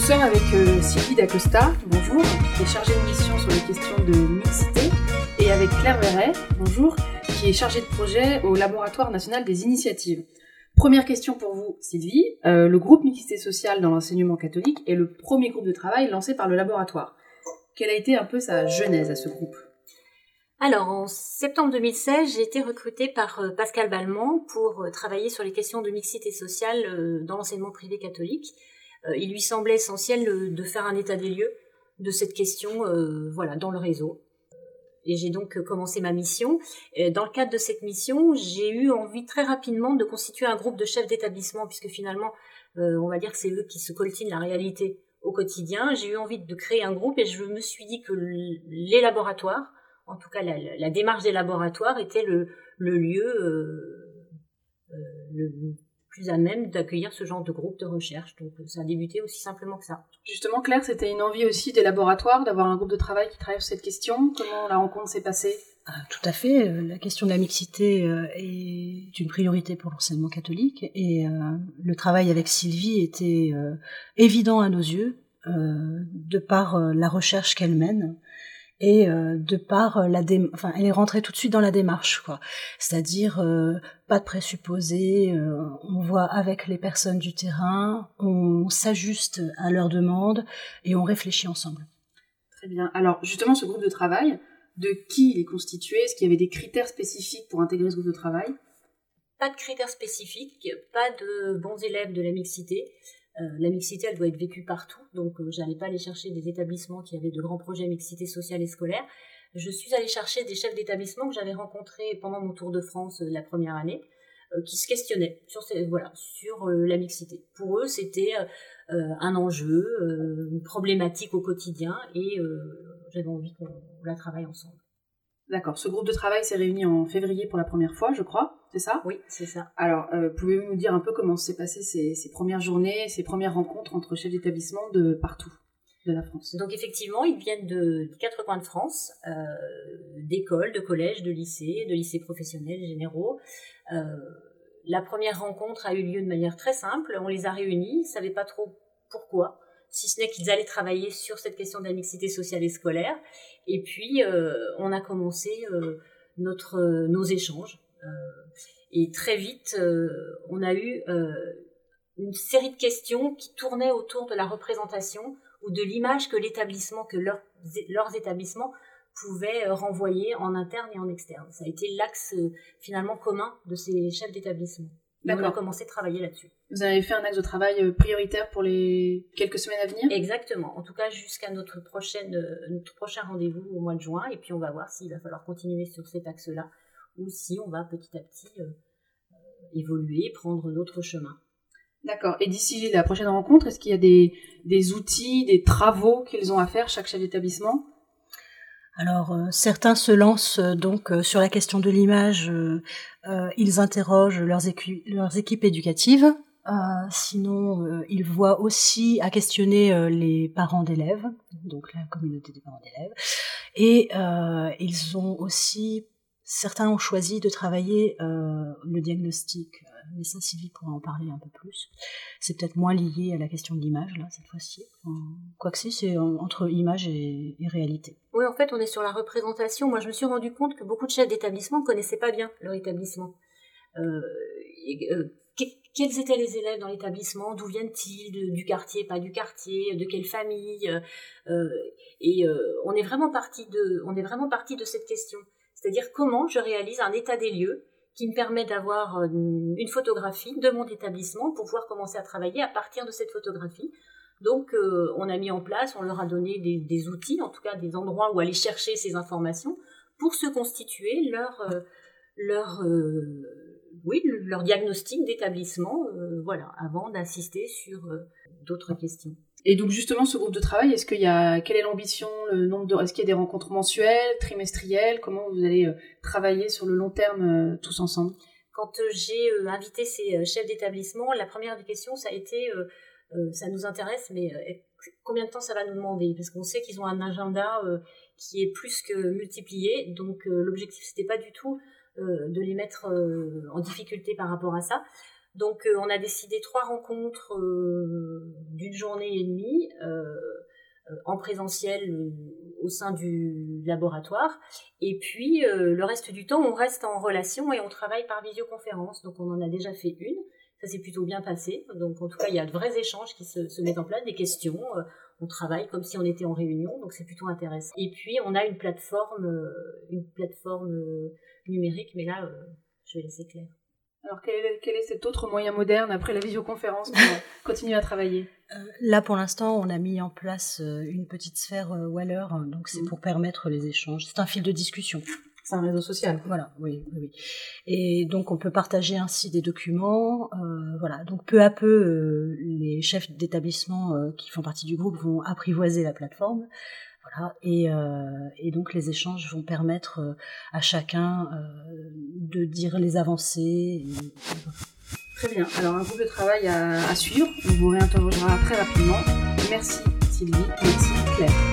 sommes avec Sylvie Dacosta, bonjour, qui est chargée de mission sur les questions de mixité, et avec Claire Verret, bonjour, qui est chargée de projet au Laboratoire national des initiatives. Première question pour vous, Sylvie. Le groupe mixité sociale dans l'enseignement catholique est le premier groupe de travail lancé par le laboratoire. Quelle a été un peu sa genèse à ce groupe ? Alors, en septembre 2016, j'ai été recrutée par Pascal Balmont pour travailler sur les questions de mixité sociale dans l'enseignement privé catholique. Il lui semblait essentiel de faire un état des lieux de cette question dans le réseau. Et j'ai donc commencé ma mission. Et dans le cadre de cette mission, j'ai eu envie très rapidement de constituer un groupe de chefs d'établissement, puisque finalement, on va dire que c'est eux qui se coltinent la réalité au quotidien. J'ai eu envie de créer un groupe et je me suis dit que les laboratoires, en tout cas la démarche des laboratoires, était le lieu le plus à même d'accueillir ce genre de groupe de recherche. Donc ça a débuté aussi simplement que ça. Justement, Claire, c'était une envie aussi des laboratoires d'avoir un groupe de travail qui travaille sur cette question. Comment la rencontre s'est passée ? Tout à fait. La question de la mixité est une priorité pour l'enseignement catholique et le travail avec Sylvie était évident à nos yeux de par la recherche qu'elle mène. Et de par elle est rentrée tout de suite dans la démarche, quoi. C'est-à-dire pas de présupposés, on voit avec les personnes du terrain, on s'ajuste à leurs demandes et on réfléchit ensemble. Très bien. Alors justement, ce groupe de travail, de qui il est constitué ? Est-ce qu'il y avait des critères spécifiques pour intégrer ce groupe de travail ? Pas de critères spécifiques, pas de bons élèves de la mixité. La mixité, elle doit être vécue partout, donc j'allais pas aller chercher des établissements qui avaient de grands projets mixité sociale et scolaire. Je suis allée chercher des chefs d'établissement que j'avais rencontrés pendant mon tour de France la première année, qui se questionnaient sur la mixité. Pour eux, c'était un enjeu, une problématique au quotidien, et j'avais envie qu'on la travaille ensemble. D'accord. Ce groupe de travail s'est réuni en février pour la première fois, je crois, c'est ça ? Oui, c'est ça. Alors, pouvez-vous nous dire un peu comment s'est passé ces premières journées, ces premières rencontres entre chefs d'établissement de partout de la France ? Donc effectivement, ils viennent des quatre coins de France, d'écoles, de collèges, de lycées professionnels, généraux. La première rencontre a eu lieu de manière très simple. On les a réunis, ils ne savaient pas trop pourquoi, si ce n'est qu'ils allaient travailler sur cette question de la mixité sociale et scolaire. Et puis, on a commencé nos échanges. Et très vite, on a eu une série de questions qui tournaient autour de la représentation ou de l'image que l'établissement, que leurs établissements pouvaient renvoyer en interne et en externe. Ça a été l'axe finalement commun de ces chefs d'établissement. D'accord. On a commencé à travailler là-dessus. Vous avez fait un axe de travail prioritaire pour les quelques semaines à venir ? Exactement. En tout cas, jusqu'à notre prochain rendez-vous au mois de juin. Et puis, on va voir s'il va falloir continuer sur cet axe-là ou si on va petit à petit évoluer, prendre d'autres chemins. D'accord. Et d'ici la prochaine rencontre, est-ce qu'il y a des outils, des travaux qu'ils ont à faire, chaque chef d'établissement ? Alors, certains se lancent donc sur la question de l'image. Ils interrogent leurs équipes éducatives. Sinon, ils voient aussi à questionner les parents d'élèves, donc la communauté des parents d'élèves. Et ils ont aussi, certains ont choisi de travailler le diagnostic. Mais ça, Sylvie pourra en parler un peu plus. C'est peut-être moins lié à la question de l'image, là, cette fois-ci. Quoique si, c'est entre image et réalité. Oui, en fait, on est sur la représentation. Moi, je me suis rendu compte que beaucoup de chefs d'établissement ne connaissaient pas bien leur établissement. Quels étaient les élèves dans l'établissement ? D'où viennent-ils ? Du quartier, pas du quartier ? De quelle famille ? On est vraiment parti de cette question. C'est-à-dire comment je réalise un état des lieux qui me permet d'avoir une photographie de mon établissement pour pouvoir commencer à travailler à partir de cette photographie. Donc, on a mis en place, on leur a donné des outils, en tout cas des endroits où aller chercher ces informations pour se constituer leur diagnostic d'établissement, avant d'insister sur d'autres questions. Et donc justement, ce groupe de travail, quelle est l'ambition, est-ce qu'il y a des rencontres mensuelles, trimestrielles ? Comment vous allez travailler sur le long terme tous ensemble ? Quand j'ai invité ces chefs d'établissement, la première des questions, ça a été ça nous intéresse, mais combien de temps ça va nous demander ? Parce qu'on sait qu'ils ont un agenda qui est plus que multiplié, donc l'objectif, c'était pas du tout de les mettre en difficulté par rapport à ça. Donc on a décidé 3 rencontres d'une journée et demie en présentiel au sein du laboratoire. Et puis le reste du temps, on reste en relation et on travaille par visioconférence. Donc on en a déjà fait une. Ça s'est plutôt bien passé. Donc en tout cas, il y a de vrais échanges qui se mettent en place, des questions. On travaille comme si on était en réunion, donc c'est plutôt intéressant. Et puis on a une plateforme numérique, mais là, je vais laisser Claire. Alors quel est cet autre moyen moderne après la visioconférence pour continuer à travailler ? Là, pour l'instant, on a mis en place une petite sphère Waller, donc c'est pour permettre les échanges. C'est un fil de discussion. C'est un réseau social. Voilà, oui. Et donc, on peut partager ainsi des documents. Voilà, donc peu à peu, les chefs d'établissement qui font partie du groupe vont apprivoiser la plateforme. Voilà, et donc les échanges vont permettre à chacun de dire les avancées. Très bien. Alors, un groupe de travail à suivre. On vous réinterrogera très rapidement. Merci Sylvie. Merci Claire.